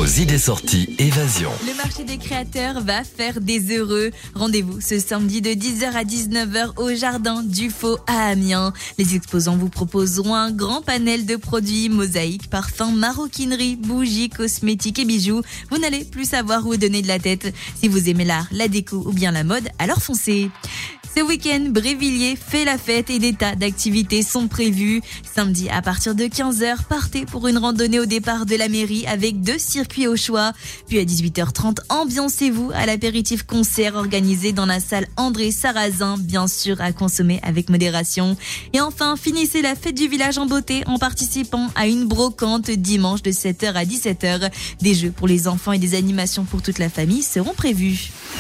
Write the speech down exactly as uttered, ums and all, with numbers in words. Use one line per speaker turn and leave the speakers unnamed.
Vos idées sorties Évasion.
Le marché des créateurs va faire des heureux. Rendez-vous ce samedi de dix heures à dix-neuf heures au jardin du Faux à Amiens. Les exposants vous proposeront un grand panel de produits, mosaïques, parfums, maroquinerie, bougies, cosmétiques et bijoux. Vous n'allez plus savoir où donner de la tête. Si vous aimez l'art, la déco ou bien la mode, alors foncez. Ce week-end, Brévilliers fait la fête et des tas d'activités sont prévues. Samedi, à partir de quinze heures, partez pour une randonnée au départ de la mairie avec deux circuits au choix. Puis à dix-huit heures trente, ambiancez-vous à l'apéritif concert organisé dans la salle André Sarrazin, bien sûr à consommer avec modération. Et enfin, finissez la fête du village en beauté en participant à une brocante dimanche de sept heures à dix-sept heures. Des jeux pour les enfants et des animations pour toute la famille seront prévus.